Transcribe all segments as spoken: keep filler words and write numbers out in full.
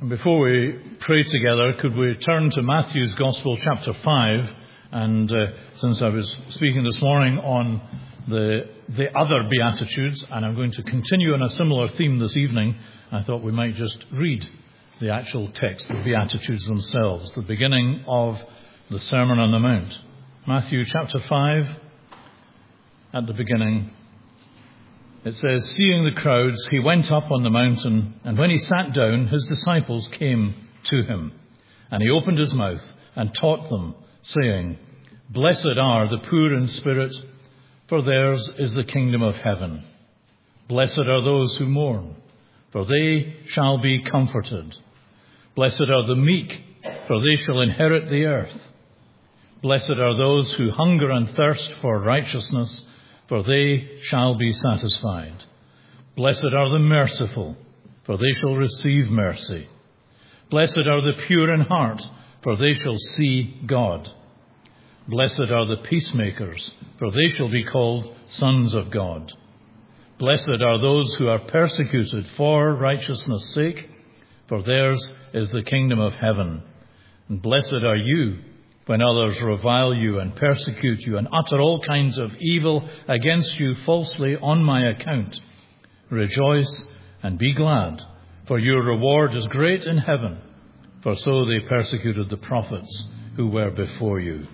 And before we pray together, could we turn to Matthew's Gospel, chapter five? And uh, since I was speaking this morning on the the other Beatitudes, and I'm going to continue on a similar theme this evening, I thought we might just read the actual text, the Beatitudes themselves, the beginning of the Sermon on the Mount. Matthew chapter five, at the beginning, it says, "Seeing the crowds, he went up on the mountain, and when he sat down, his disciples came to him. And he opened his mouth and taught them, saying, 'Blessed are the poor in spirit, for theirs is the kingdom of heaven. Blessed are those who mourn, for they shall be comforted. Blessed are the meek, for they shall inherit the earth. Blessed are those who hunger and thirst for righteousness, for they shall be satisfied. Blessed are the merciful, for they shall receive mercy. Blessed are the pure in heart, for they shall see God. Blessed are the peacemakers, for they shall be called sons of God. Blessed are those who are persecuted for righteousness' sake, for theirs is the kingdom of heaven. And blessed are you when others revile you and persecute you and utter all kinds of evil against you falsely on my account. Rejoice and be glad, for your reward is great in heaven, for so they persecuted the prophets who were before you.'"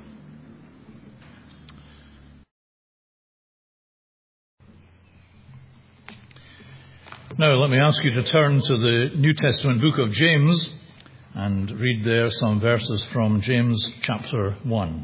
Now let me ask you to turn to the New Testament book of James and read there some verses from James chapter one.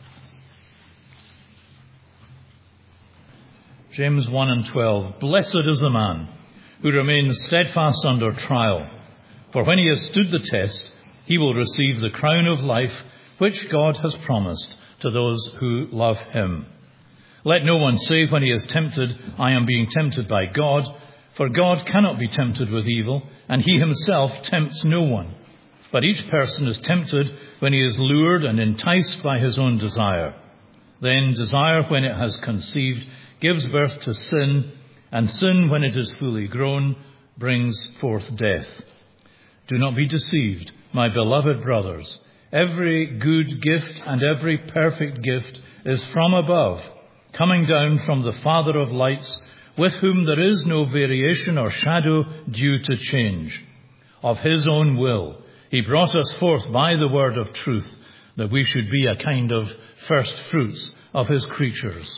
James one and twelve. "Blessed is the man who remains steadfast under trial, for when he has stood the test, he will receive the crown of life which God has promised to those who love him. Let no one say when he is tempted, 'I am being tempted by God,' for God cannot be tempted with evil, and he himself tempts no one. But each person is tempted when he is lured and enticed by his own desire. Then desire, when it has conceived, gives birth to sin, and sin, when it is fully grown, brings forth death. Do not be deceived, my beloved brothers. Every good gift and every perfect gift is from above, coming down from the Father of lights, with whom there is no variation or shadow due to change. Of his own will, he brought us forth by the word of truth, that we should be a kind of first fruits of his creatures.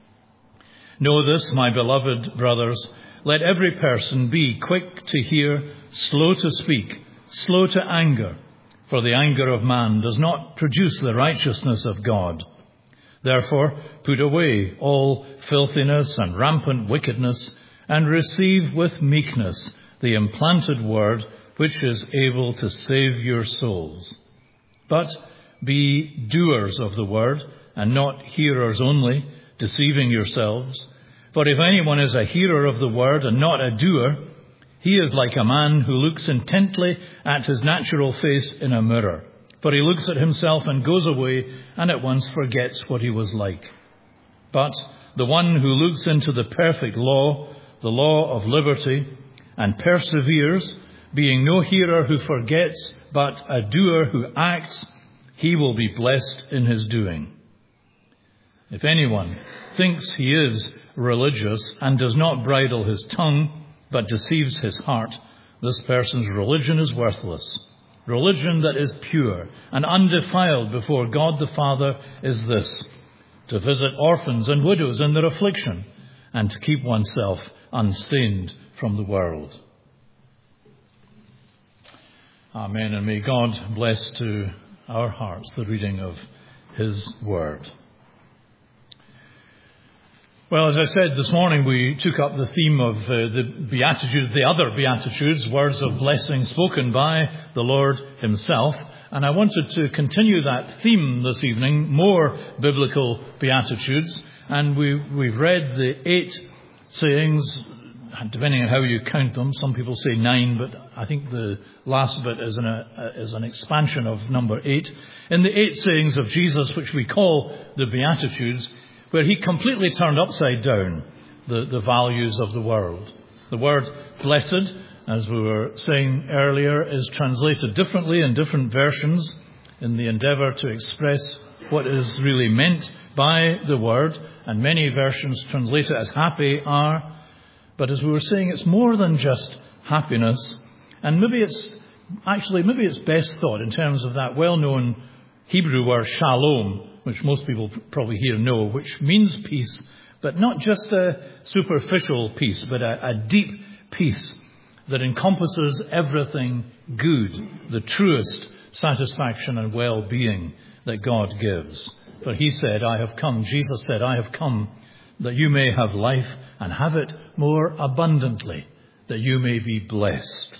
Know this, my beloved brothers, let every person be quick to hear, slow to speak, slow to anger, for the anger of man does not produce the righteousness of God. Therefore, put away all filthiness and rampant wickedness, and receive with meekness the implanted word, which is able to save your souls. But be doers of the word, and not hearers only, deceiving yourselves. For if anyone is a hearer of the word and not a doer, he is like a man who looks intently at his natural face in a mirror. For he looks at himself and goes away and at once forgets what he was like. But the one who looks into the perfect law, the law of liberty, and perseveres, being no hearer who forgets, but a doer who acts, he will be blessed in his doing. If anyone thinks he is religious and does not bridle his tongue, but deceives his heart, this person's religion is worthless. Religion that is pure and undefiled before God the Father is this: to visit orphans and widows in their affliction, and to keep oneself unstained from the world." Amen, and may God bless to our hearts the reading of his word. Well, as I said this morning, we took up the theme of uh, the Beatitudes, the other Beatitudes, words of blessing spoken by the Lord himself. And I wanted to continue that theme this evening, more biblical Beatitudes. And we, we've read the eight sayings, depending on how you count them. Some people say nine, but I think the last bit is an, uh, is an expansion of number eight. In the eight sayings of Jesus, which we call the Beatitudes, where he completely turned upside down the, the values of the world. The word blessed, uh, as we were saying earlier, is translated differently in different versions in the endeavour to express what is really meant by the word. And many versions translate it as happy are. But as we were saying, it's more than just happiness. And maybe it's actually, maybe it's best thought in terms of that well-known Hebrew word shalom, which most people probably here know, which means peace, but not just a superficial peace, but a, a deep peace that encompasses everything good, the truest satisfaction and well-being that God gives. For he said, I have come, Jesus said, I have come that you may have life and have it more abundantly, that you may be blessed.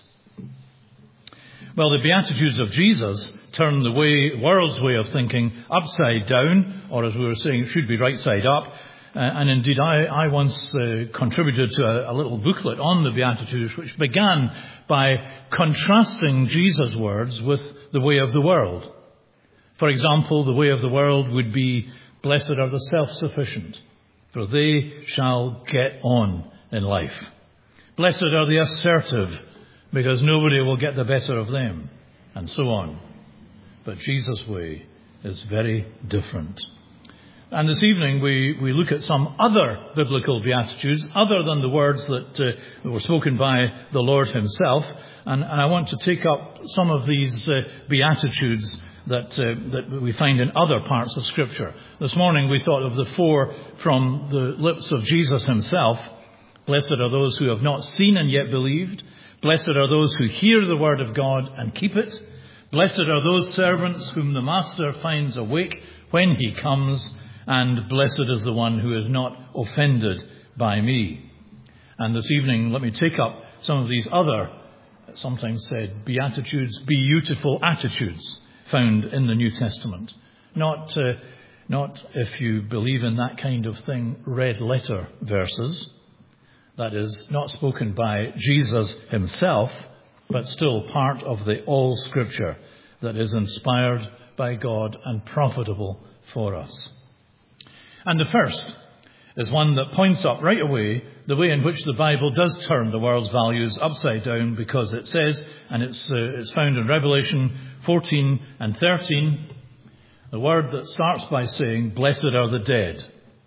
Well, the Beatitudes of Jesus turn the way, world's way of thinking upside down, or as we were saying, it should be right side up. Uh, and indeed, I, I once uh, contributed to a, a little booklet on the Beatitudes, which began by contrasting Jesus' words with the way of the world. For example, the way of the world would be, blessed are the self-sufficient, for they shall get on in life. Blessed are the assertive, because nobody will get the better of them, and so on. But Jesus' way is very different. And this evening we, we look at some other biblical Beatitudes, other than the words that, uh, that were spoken by the Lord himself. And, and I want to take up some of these uh, Beatitudes that, uh, that we find in other parts of Scripture. This morning we thought of the four from the lips of Jesus himself. Blessed are those who have not seen and yet believed. Blessed are those who hear the word of God and keep it. Blessed are those servants whom the master finds awake when he comes. And blessed is the one who is not offended by me. And this evening, let me take up some of these other, sometimes said, Beatitudes, beautiful attitudes found in the New Testament. Not, uh, not, if you believe in that kind of thing, red letter verses. That is, not spoken by Jesus himself, but still part of the all Scripture that is inspired by God and profitable for us. And the first is one that points up right away the way in which the Bible does turn the world's values upside down, because it says, and it's, uh, it's found in Revelation fourteen and thirteen, the word that starts by saying, blessed are the dead.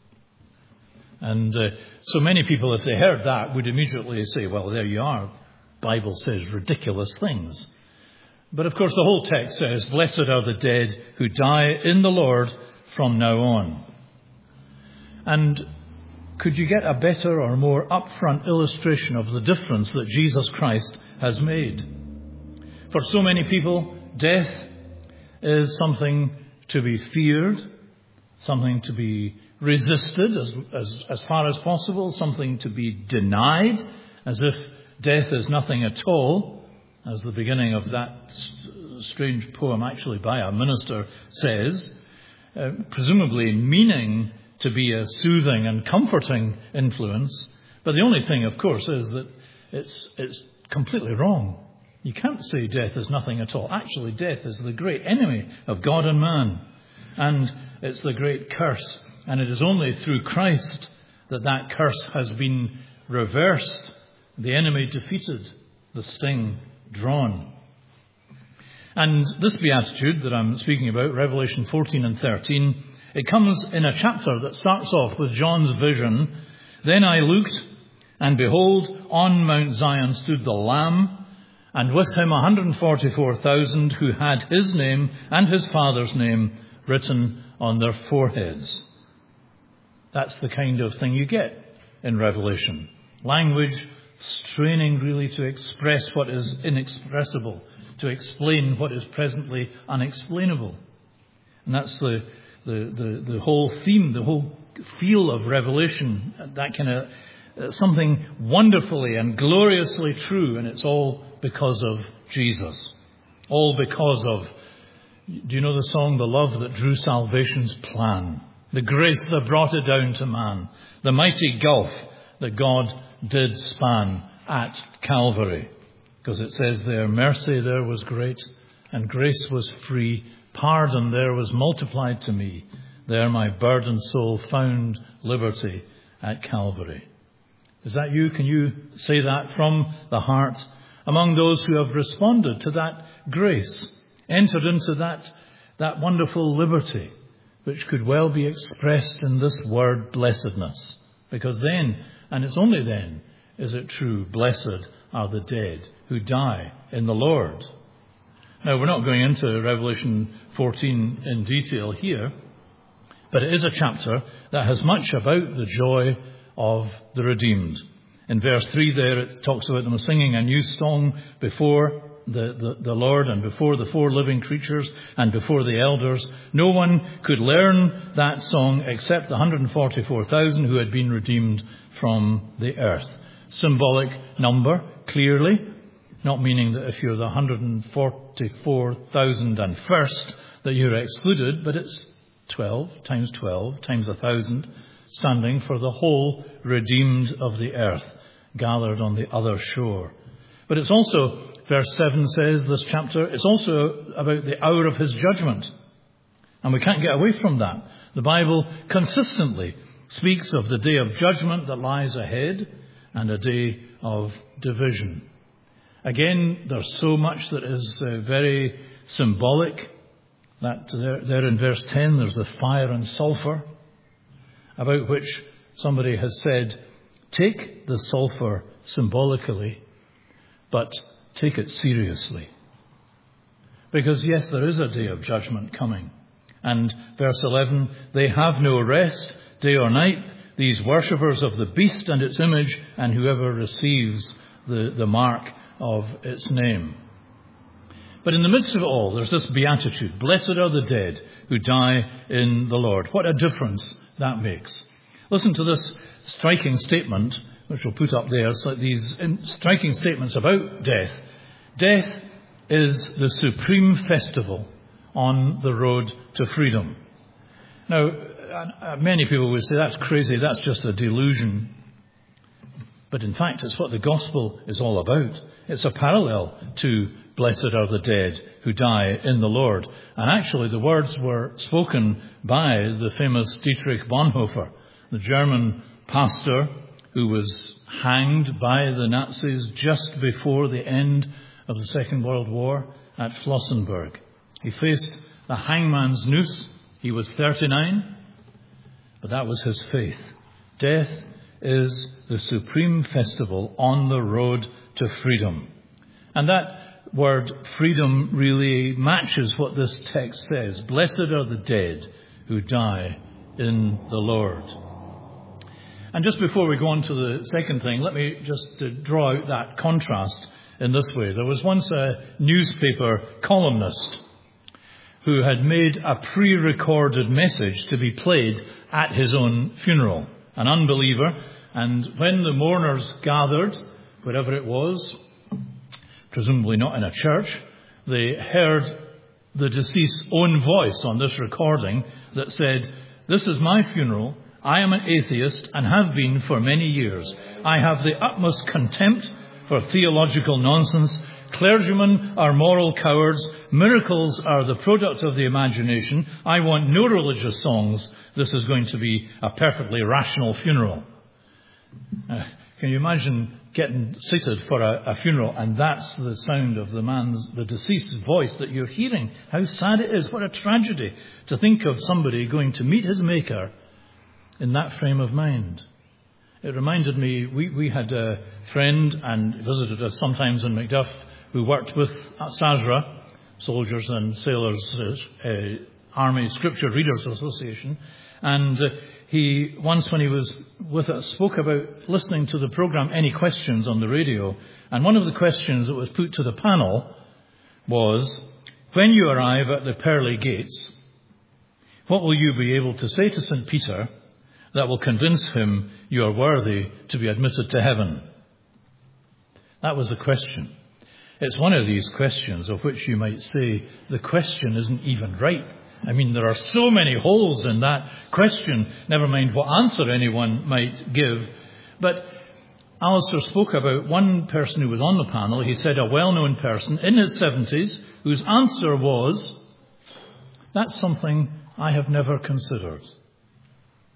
And uh, so many people, if they heard that, would immediately say, well, there you are. Bible says ridiculous things. But of course, the whole text says, blessed are the dead who die in the Lord from now on. And could you get a better or more upfront illustration of the difference that Jesus Christ has made? For so many people, death is something to be feared, something to be resisted as, as, as far as possible, something to be denied, as if death is nothing at all, as the beginning of that strange poem actually by a minister says, uh, presumably meaning to be a soothing and comforting influence. But the only thing, of course, is that it's, it's completely wrong. You can't say death is nothing at all. Actually, death is the great enemy of God and man. And it's the great curse. And it is only through Christ that that curse has been reversed, the enemy defeated, the sting drawn. And this beatitude that I'm speaking about, Revelation fourteen and thirteen, it comes in a chapter that starts off with John's vision. Then I looked, and behold, on Mount Zion stood the Lamb, and with him one hundred forty-four thousand who had his name and his Father's name written on their foreheads. That's the kind of thing you get in Revelation. Language straining really to express what is inexpressible, to explain what is presently unexplainable. And that's the, the, the, the whole theme, the whole feel of Revelation, that kind of uh, something wonderfully and gloriously true, and it's all because of Jesus. All because of, do you know the song, The Love That Drew Salvation's Plan? The grace that brought it down to man. The mighty gulf that God did span at Calvary. Because it says there, mercy there was great, and grace was free. Pardon there was multiplied to me. There my burdened soul found liberty at Calvary. Is that you? Can you say that from the heart? among those who have responded to that grace, entered into that, that wonderful liberty, which could well be expressed in this word blessedness. Because then, and it's only then, is it true, blessed are the dead who die in the Lord. Now, we're not going into Revelation fourteen in detail here, but it is a chapter that has much about the joy of the redeemed. In verse three there, it talks about them singing a new song before the, the, the Lord and before the four living creatures and before the elders. No one could learn that song except the one hundred forty-four thousand who had been redeemed from the earth. Symbolic number, clearly, not meaning that if you're the one hundred forty-four thousand and first that you're excluded, but it's twelve times twelve times one thousand, standing for the whole redeemed of the earth, gathered on the other shore. But it's also, verse seven says, this chapter, it's also about the hour of his judgment. And we can't get away from that. The Bible consistently speaks of the day of judgment that lies ahead and a day of division. Again, there's so much that is uh, very symbolic. That there, there in verse ten, there's the fire and sulphur, about which somebody has said, take the sulphur symbolically, but take it seriously. Because yes, there is a day of judgment coming. And verse eleven, they have no rest day or night, these worshippers of the beast and its image, and whoever receives the, the mark of its name. But in the midst of it all, there's this beatitude. Blessed are the dead who die in the Lord. What a difference that makes. Listen to this striking statement, which we'll put up there. It's like these striking statements about death. Death is the supreme festival on the road to freedom. Now, many people would say that's crazy, that's just a delusion. But in fact, it's what the gospel is all about. It's a parallel to blessed are the dead who die in the Lord. And actually, the words were spoken by the famous Dietrich Bonhoeffer, the German pastor who was hanged by the Nazis just before the end of the Second World War at Flossenburg. He faced the hangman's noose. He was thirty-nine, but that was his faith. Death is the supreme festival on the road to freedom. And that word freedom really matches what this text says. Blessed are the dead who die in the Lord. And just before we go on to the second thing, let me just uh, draw out that contrast in this way. There was once a newspaper columnist who had made a pre-recorded message to be played at his own funeral, an unbeliever. And when the mourners gathered, wherever it was, presumably not in a church, they heard the deceased's own voice on this recording that said, "This is my funeral. I am an atheist and have been for many years. I have the utmost contempt for theological nonsense. Clergymen are moral cowards. Miracles are the product of the imagination. I want no religious songs. This is going to be a perfectly rational funeral." Uh, can you imagine getting seated for a, a funeral and that's the sound of the man's, the deceased's voice that you're hearing? How sad it is. What a tragedy to think of somebody going to meet his Maker in that frame of mind. It reminded me, we, we had a friend and visited us sometimes in Macduff who worked with S A S R A, Soldiers and Sailors uh, uh, Army Scripture Readers Association, and uh, he, once when he was with us, spoke about listening to the program Any Questions on the radio, and one of the questions that was put to the panel was, when you arrive at the pearly gates, what will you be able to say to Saint Peter that will convince him you are worthy to be admitted to heaven? That was the question. It's one of these questions of which you might say the question isn't even right. I mean, there are so many holes in that question, never mind what answer anyone might give. But Alistair spoke about one person who was on the panel. He said a well-known person in his seventies whose answer was, "That's something I have never considered."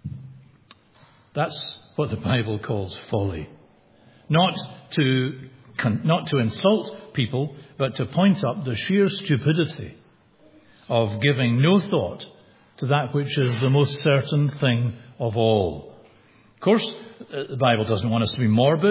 That's what the Bible calls folly. Not to con- not to insult people, but to point up the sheer stupidity of giving no thought to that which is the most certain thing of all. Of course, the Bible doesn't want us to be morbid,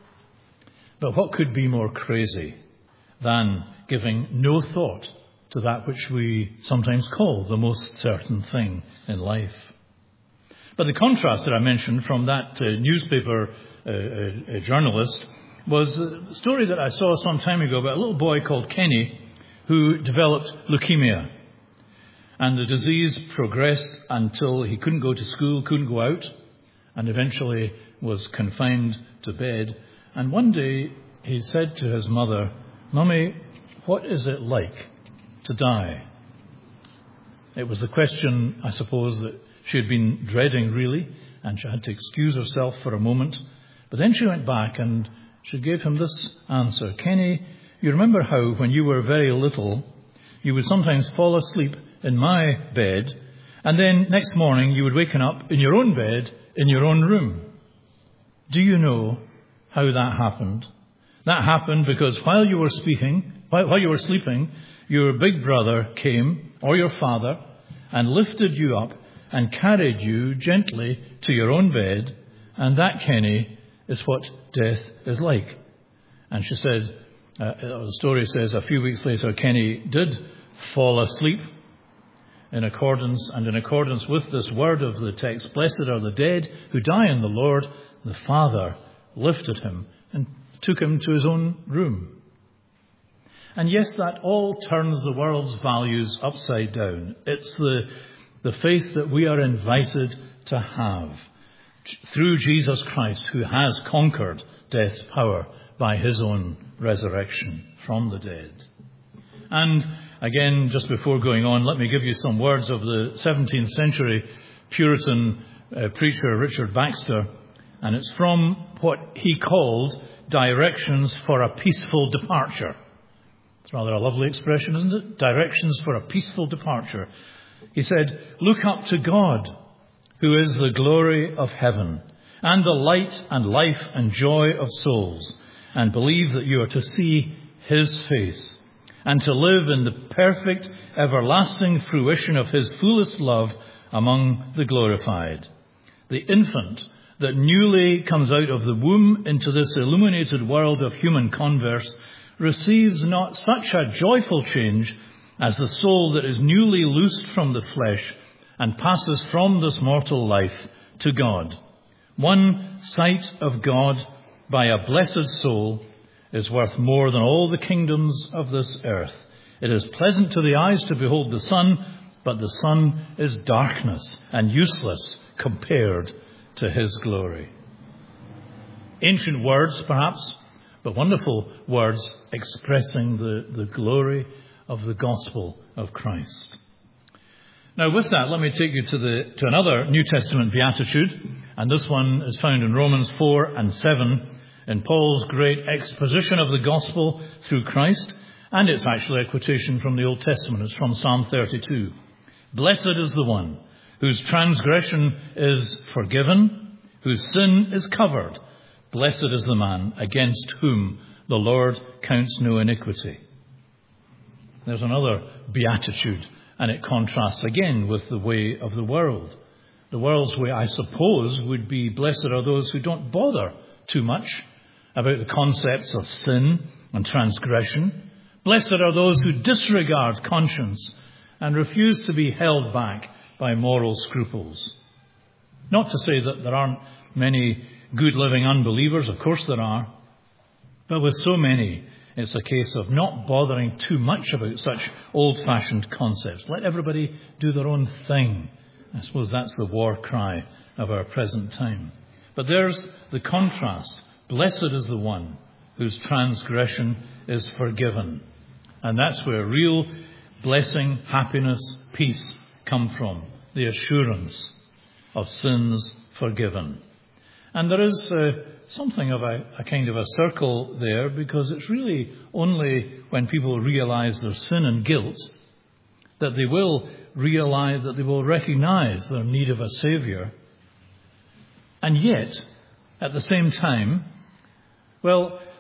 but what could be more crazy than giving no thought to that which we sometimes call the most certain thing in life? But the contrast that I mentioned from that uh, newspaper uh, uh, journalist was a story that I saw some time ago about a little boy called Kenny who developed leukemia. And the disease progressed until he couldn't go to school, couldn't go out, and eventually was confined to bed. And one day he said to his mother, "Mummy, what is it like to die?" It was the question, I suppose, that she had been dreading really, and she had to excuse herself for a moment. But then she went back and she gave him this answer. "Kenny, you remember how when you were very little, you would sometimes fall asleep in my bed, and then next morning you would waken up in your own bed, in your own room. Do you know how that happened? That happened because while you were speaking, while, while you were sleeping, your big brother came, or your father, and lifted you up and carried you gently to your own bed, and that, Kenny, is what death is like." And she said, uh, the story says, a few weeks later, Kenny did fall asleep in accordance, and in accordance with this word of the text, "Blessed are the dead who die in the Lord," the Father lifted him and took him to his own room. And yes, that all turns the world's values upside down. It's the, the faith that we are invited to have through Jesus Christ, who has conquered death's power by his own resurrection from the dead. And again, just before going on, let me give you some words of the seventeenth century Puritan uh, preacher Richard Baxter, and it's from what he called Directions for a Peaceful Departure. It's rather a lovely expression, isn't it? Directions for a peaceful departure. He said, "Look up to God, who is the glory of heaven, and the light and life and joy of souls, and believe that you are to see his face, and to live in the perfect, everlasting fruition of his fullest love among the glorified. The infant that newly comes out of the womb into this illuminated world of human converse receives not such a joyful change as the soul that is newly loosed from the flesh and passes from this mortal life to God. One sight of God by a blessed soul is worth more than all the kingdoms of this earth. It is pleasant to the eyes to behold the sun, but the sun is darkness and useless compared to his glory." Ancient words, perhaps, but wonderful words expressing the, the glory of the gospel of Christ. Now, with that, let me take you to the to another New Testament beatitude, and this one is found in Romans four and seven, in Paul's great exposition of the gospel through Christ, and it's actually a quotation from the Old Testament. It's from Psalm thirty-two. "Blessed is the one whose transgression is forgiven, whose sin is covered. Blessed is the man against whom the Lord counts no iniquity." There's another beatitude, and it contrasts again with the way of the world. The world's way, I suppose, would be, blessed are those who don't bother too much about the concepts of sin and transgression. Blessed are those who disregard conscience and refuse to be held back by moral scruples. Not to say that there aren't many good living unbelievers, of course there are, but with so many, it's a case of not bothering too much about such old-fashioned concepts. Let everybody do their own thing. I suppose that's the war cry of our present time. But there's the contrast. Blessed is the one whose transgression is forgiven. And that's where real blessing, happiness, peace come from. The assurance of sins forgiven. And there is uh, something of a, a kind of a circle there, because it's really only when people realize their sin and guilt that they will realize, that they will recognize their need of a Saviour. And yet, at the same time, well,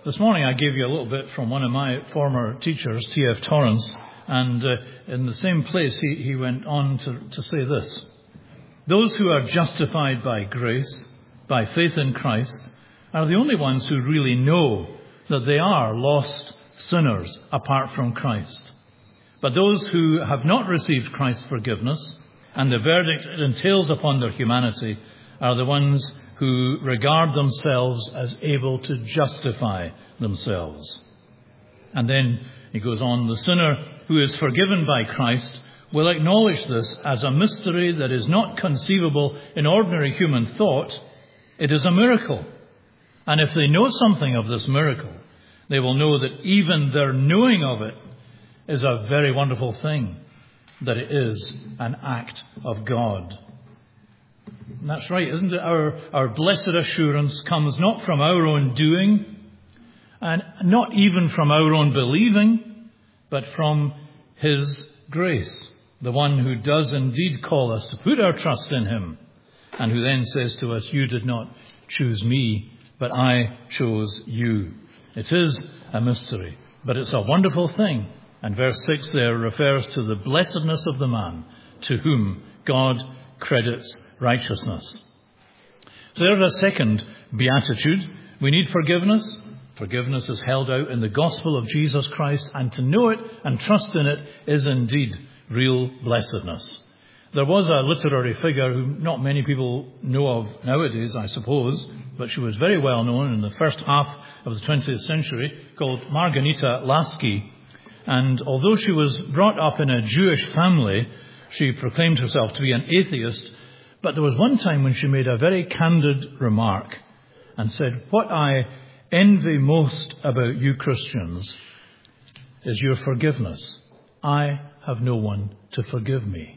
This morning I gave you a little bit from one of my former teachers, T F Torrance, and uh, in the same place he, he went on to, to say this. Those who are justified by grace, by faith in Christ, are the only ones who really know that they are lost sinners apart from Christ. But those who have not received Christ's forgiveness, and the verdict it entails upon their humanity, are the ones who regard themselves as able to justify themselves. And then he goes on, the sinner who is forgiven by Christ will acknowledge this as a mystery that is not conceivable in ordinary human thought. It is a miracle. And if they know something of this miracle, they will know that even their knowing of it is a very wonderful thing, that it is an act of God. And that's right, isn't it? Our, our blessed assurance comes not from our own doing, and not even from our own believing, but from His grace, the one who does indeed call us to put our trust in Him, and who then says to us, you did not choose me, but I chose you. It is a mystery, but it's a wonderful thing. And verse six there refers to the blessedness of the man to whom God credits righteousness. So there's a second beatitude. We need forgiveness. Forgiveness is held out in the gospel of Jesus Christ, and to know it and trust in it is indeed real blessedness. There was a literary figure who not many people know of nowadays, I suppose, but she was very well known in the first half of the twentieth century, called Margarita Lasky. And although she was brought up in a Jewish family, she proclaimed herself to be an atheist. But there was one time when she made a very candid remark and said, what I envy most about you Christians is your forgiveness. I have no one to forgive me.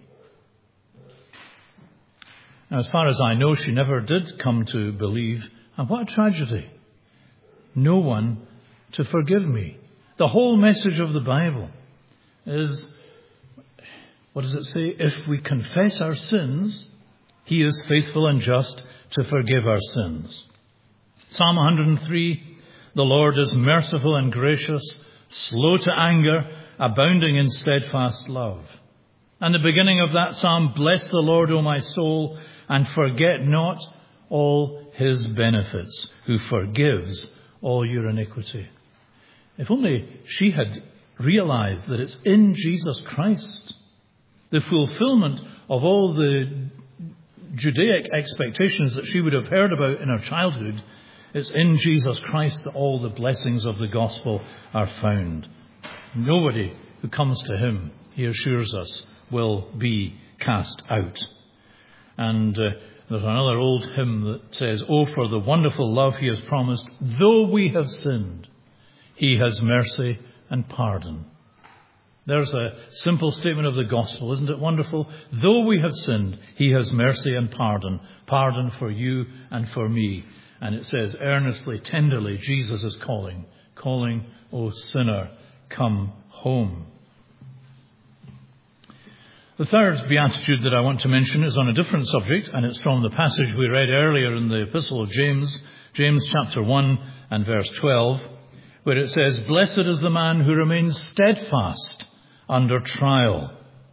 Now, as far as I know, she never did come to believe. And what a tragedy. No one to forgive me. The whole message of the Bible is, what does it say? If we confess our sins, He is faithful and just to forgive our sins. Psalm one hundred three, the Lord is merciful and gracious, slow to anger, abounding in steadfast love. And the beginning of that psalm, bless the Lord, O my soul, and forget not all His benefits, who forgives all your iniquity. If only she had realized that it's in Jesus Christ, the fulfillment of all the Judaic expectations that she would have heard about in her childhood, it's in Jesus Christ that all the blessings of the gospel are found. Nobody who comes to Him, He assures us, will be cast out. And uh, there's another old hymn that says, oh, for the wonderful love He has promised, though we have sinned, He has mercy and pardon. There's a simple statement of the gospel, isn't it wonderful? Though we have sinned, He has mercy and pardon. Pardon for you and for me. And it says, earnestly, tenderly, Jesus is calling, calling, O sinner, come home. The third beatitude that I want to mention is on a different subject, and it's from the passage we read earlier in the Epistle of James, James chapter one and verse twelve, where it says, blessed is the man who remains steadfast under trial.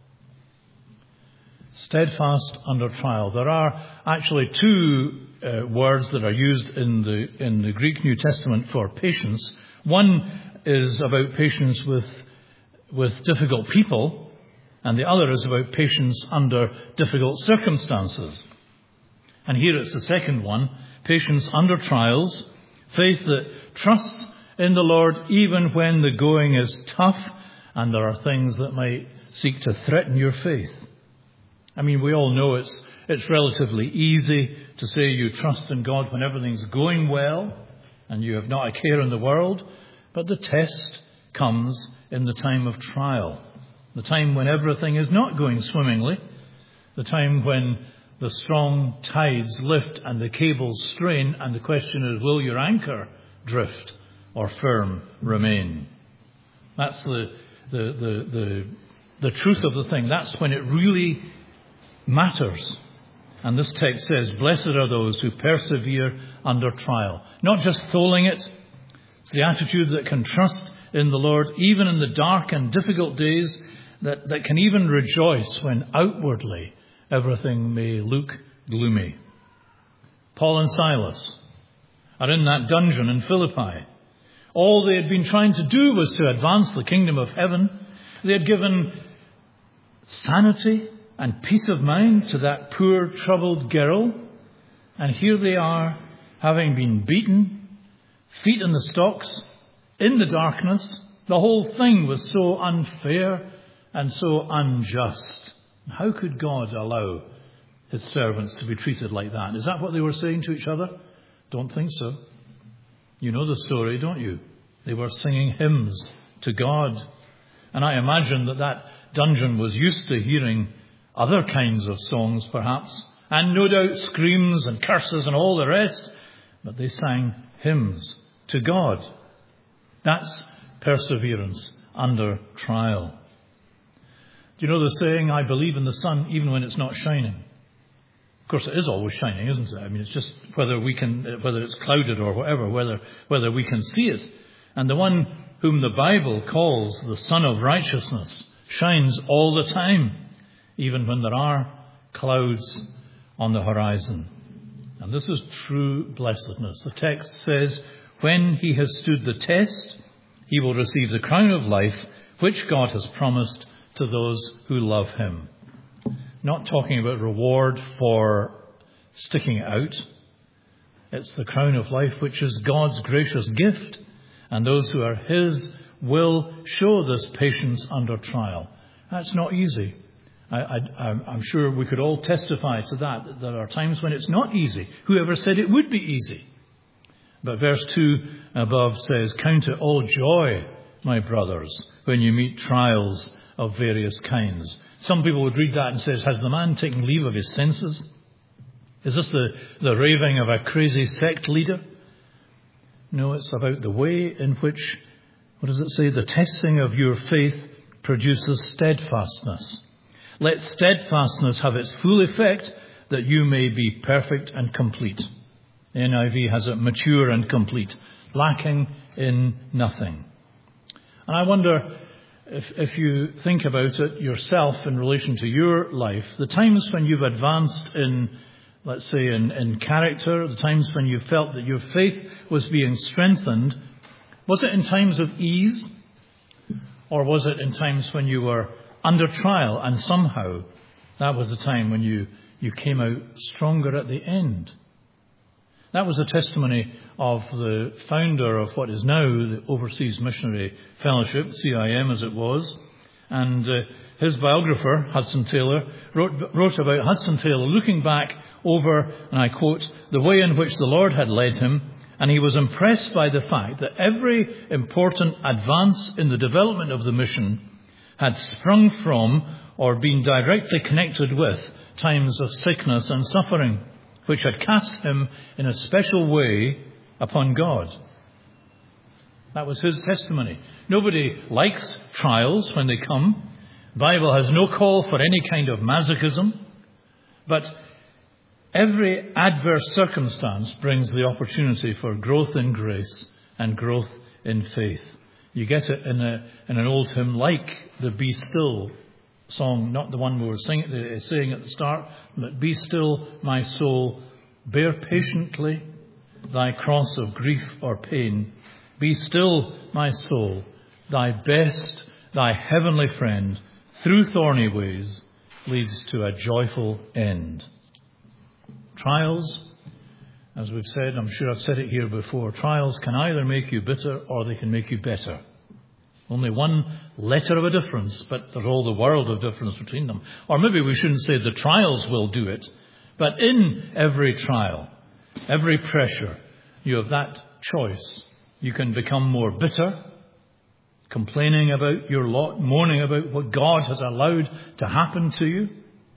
Steadfast under trial. There are actually two uh, words that are used in the in the Greek New Testament for patience. One is about patience with with difficult people, and the other is about patience under difficult circumstances. And here it's the second one, patience under trials, faith that trusts in the Lord even when the going is tough and there are things that might seek to threaten your faith. I mean, we all know it's it's relatively easy to say you trust in God when everything's going well and you have not a care in the world, but the test comes in the time of trial. The time when everything is not going swimmingly, the time when the strong tides lift and the cables strain, and the question is, will your anchor drift or firm remain? That's the the the the, the truth of the thing. That's when it really matters. And this text says, blessed are those who persevere under trial. Not just tolling it, It's the attitude that can trust in the Lord even in the dark and difficult days, that, that can even rejoice when outwardly everything may look gloomy. Paul and Silas are in that dungeon in Philippi. All they had been trying to do was to advance the kingdom of heaven. They had given sanity and peace of mind to that poor, troubled girl. And here they are, having been beaten, feet in the stocks, in the darkness. The whole thing was so unfair and so unjust. How could God allow his servants to be treated like that? Is that what they were saying to each other? Don't think so. You know the story, don't you? They were singing hymns to God. And I imagine that that dungeon was used to hearing other kinds of songs, perhaps, and no doubt screams and curses and all the rest. But they sang hymns to God. That's perseverance under trial. Do you know the saying, I believe in the sun even when it's not shining? Of course, it is always shining, isn't it? I mean, it's just whether we can, whether it's clouded or whatever, whether whether we can see it. And the one whom the Bible calls the Son of Righteousness shines all the time, even when there are clouds on the horizon. And this is true blessedness. The text says, when he has stood the test, he will receive the crown of life, which God has promised to those who love him. Not talking about reward for sticking it out. It's the crown of life, which is God's gracious gift. And those who are his will show this patience under trial. That's not easy. I, I, I'm sure we could all testify to that. that. There are times when it's not easy. Whoever said it would be easy? But verse two above says, count it all joy, my brothers, when you meet trials of various kinds. Some people would read that and say, has the man taken leave of his senses? Is this the, the raving of a crazy sect leader? No, it's about the way in which, what does it say? The testing of your faith produces steadfastness. Let steadfastness have its full effect, that you may be perfect and complete. The N I V has it mature and complete, lacking in nothing. And I wonder if, if you think about it yourself in relation to your life, the times when you've advanced in, let's say, in, in character, the times when you felt that your faith was being strengthened, was it in times of ease? Or was it in times when you were under trial and somehow that was the time when you, you came out stronger at the end? That was the testimony of the founder of what is now the Overseas Missionary Fellowship, C I M as it was. And uh, his biographer, Hudson Taylor, wrote, wrote about Hudson Taylor looking back over, and I quote, the way in which the Lord had led him, and he was impressed by the fact that every important advance in the development of the mission had sprung from or been directly connected with times of sickness and suffering, which had cast him in a special way upon God. That was his testimony. Nobody likes trials when they come. The Bible has no call for any kind of masochism. But every adverse circumstance brings the opportunity for growth in grace and growth in faith. You get it in, a, in an old hymn like the Be Still song, not the one we were singing, uh, saying at the start, but be still, my soul, bear patiently thy cross of grief or pain. Be still, my soul, thy best, thy heavenly friend, through thorny ways, leads to a joyful end. Trials, as we've said, I'm sure I've said it here before, trials can either make you bitter or they can make you better. Only one letter of a difference, but there's all the world of difference between them. Or maybe we shouldn't say the trials will do it, but in every trial, every pressure, you have that choice. You can become more bitter, complaining about your lot, moaning about what God has allowed to happen to you.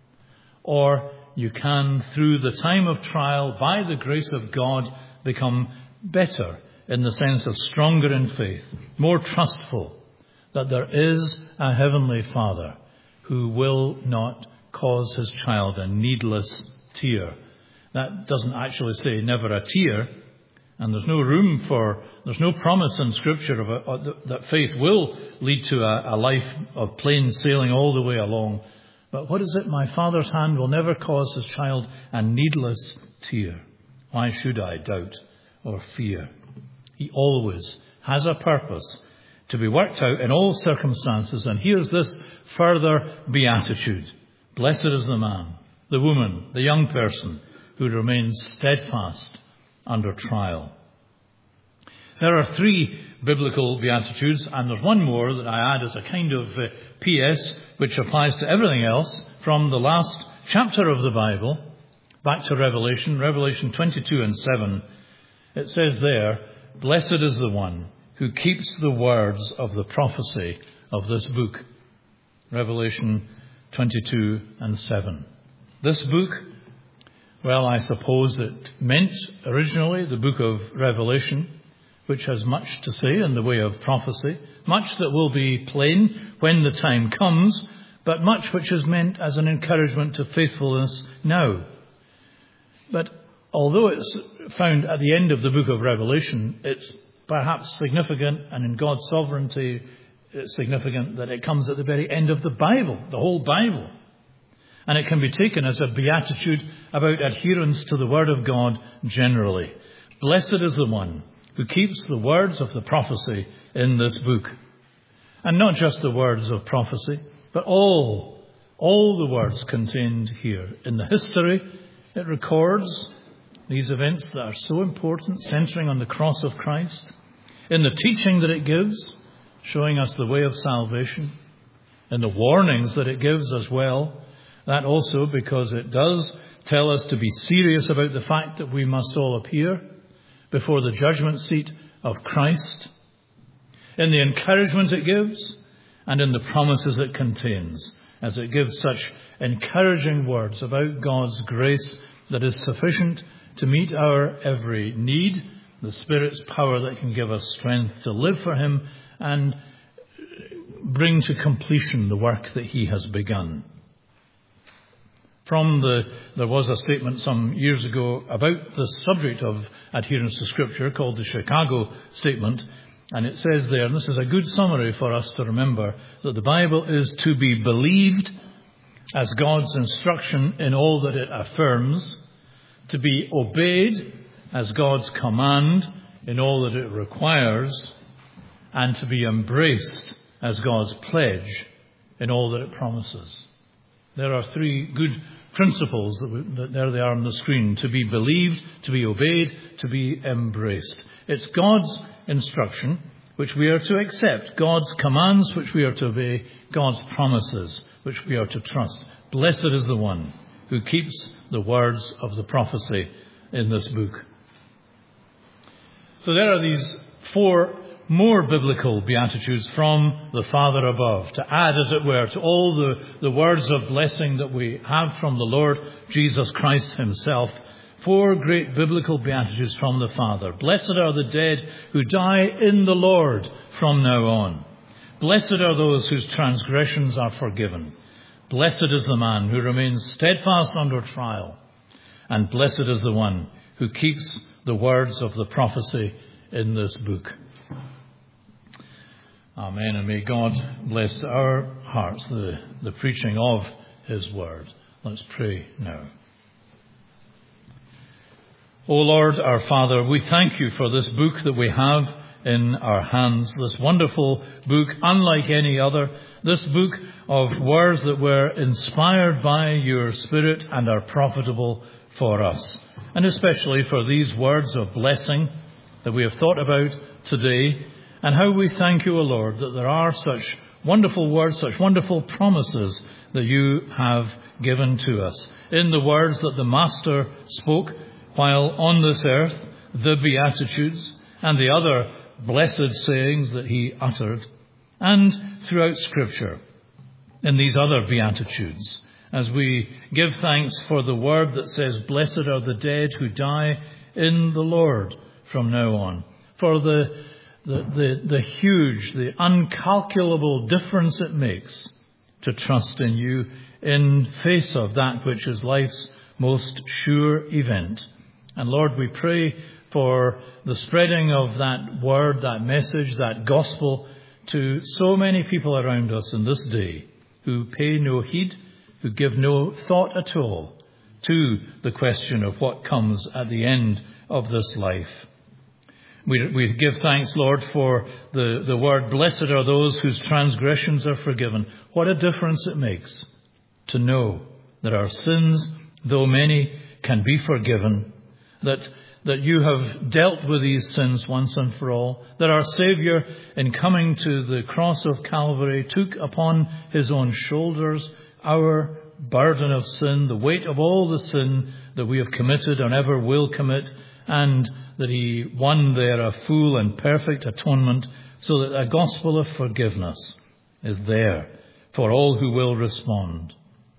Or you can, through the time of trial, by the grace of God, become better in the sense of stronger in faith, more trustful that there is a heavenly Father who will not cause his child a needless tear. That doesn't actually say never a tear, And there's no room for, there's no promise in Scripture of a, that faith will lead to a, a life of plain sailing all the way along. But what is it? My Father's hand will never cause his child a needless tear. Why should I doubt or fear? He always has a purpose to be worked out in all circumstances. And here's this further beatitude. Blessed is the man, the woman, the young person who remains steadfast under trial. There are three biblical beatitudes, and there's one more that I add as a kind of uh, P S, which applies to everything else from the last chapter of the Bible back to Revelation, Revelation twenty-two and seven. It says there, blessed is the one who keeps the words of the prophecy of this book. Revelation twenty-two and seven. This book, well, I suppose it meant originally the book of Revelation, which has much to say in the way of prophecy, much that will be plain when the time comes, but much which is meant as an encouragement to faithfulness now. But although it's found at the end of the book of Revelation, it's perhaps significant, and in God's sovereignty, it's significant that it comes at the very end of the Bible, the whole Bible. And it can be taken as a beatitude about adherence to the Word of God generally. Blessed is the one who keeps the words of the prophecy in this book. And not just the words of prophecy, but all, all the words contained here. In the history, it records these events that are so important, centering on the cross of Christ. In the teaching that it gives, showing us the way of salvation. In the warnings that it gives as well. That also because it does tell us to be serious about the fact that we must all appear before the judgment seat of Christ. In the encouragement it gives, and in the promises it contains, as it gives such encouraging words about God's grace that is sufficient to meet our every need, the Spirit's power that can give us strength to live for Him and bring to completion the work that He has begun. From the, there was a statement some years ago about the subject of adherence to Scripture called the Chicago Statement. And it says there, and this is a good summary for us to remember, that the Bible is to be believed as God's instruction in all that it affirms, to be obeyed as God's command in all that it requires, and to be embraced as God's pledge in all that it promises. There are three good principles, that, we, that there they are on the screen. To be believed, to be obeyed, to be embraced. It's God's instruction which we are to accept, God's commands which we are to obey, God's promises which we are to trust. Blessed is the one who keeps the words of the prophecy in this book. So there are these four more biblical beatitudes from the Father above, to add, as it were, to all the, the words of blessing that we have from the Lord Jesus Christ Himself. Four great biblical beatitudes from the Father. Blessed are the dead who die in the Lord from now on. Blessed are those whose transgressions are forgiven. Blessed is the man who remains steadfast under trial. And blessed is the one who keeps the words of the prophecy in this book. Amen. And may God bless our hearts the, the preaching of His word. Let's pray now. O Lord, our Father, we thank You for this book that we have in our hands, this wonderful book, unlike any other, this book of words that were inspired by Your Spirit and are profitable for us, and especially for these words of blessing that we have thought about today, and how we thank You, O Lord, that there are such wonderful words, such wonderful promises that You have given to us in the words that the Master spoke while on this earth, the Beatitudes and the other blessed sayings that He uttered, and throughout Scripture in these other Beatitudes, as we give thanks for the word that says, blessed are the dead who die in the Lord from now on, for the The, the, the huge, the uncalculable difference it makes to trust in You in face of that which is life's most sure event. And Lord, we pray for the spreading of that word, that message, that gospel to so many people around us in this day who pay no heed, who give no thought at all to the question of what comes at the end of this life. We, we give thanks, Lord, for the, the word, blessed are those whose transgressions are forgiven. What a difference it makes to know that our sins, though many, can be forgiven, that, that you have dealt with these sins once and for all, that our Saviour, in coming to the cross of Calvary, took upon his own shoulders our burden of sin, the weight of all the sin that we have committed and ever will commit, and that he won there a full and perfect atonement, so that a gospel of forgiveness is there for all who will respond.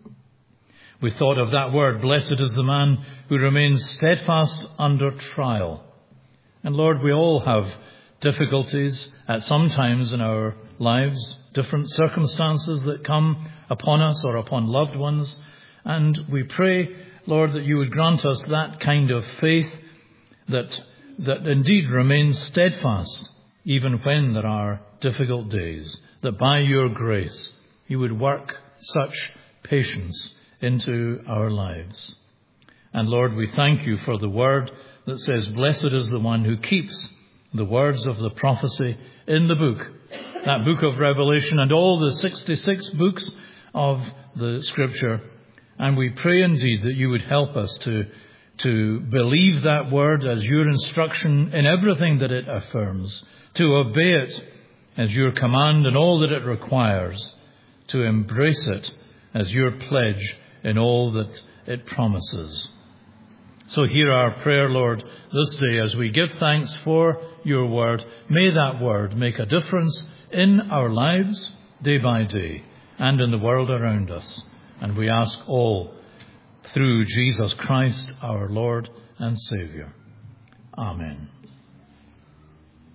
We thought of that word, blessed is the man who remains steadfast under trial. And Lord, we all have difficulties at some times in our lives, different circumstances that come upon us or upon loved ones. And we pray, Lord, that you would grant us that kind of faith that that indeed remains steadfast even when there are difficult days, that by your grace you would work such patience into our lives. And Lord, we thank you for the word that says, blessed is the one who keeps the words of the prophecy in the book, that book of Revelation and all the sixty-six books of the Scripture. And we pray indeed that you would help us to to believe that word as your instruction in everything that it affirms, to obey it as your command in all that it requires, to embrace it as your pledge in all that it promises. So hear our prayer, Lord, this day as we give thanks for your word. May that word make a difference in our lives day by day and in the world around us. And we ask all through Jesus Christ, our Lord and Saviour. Amen.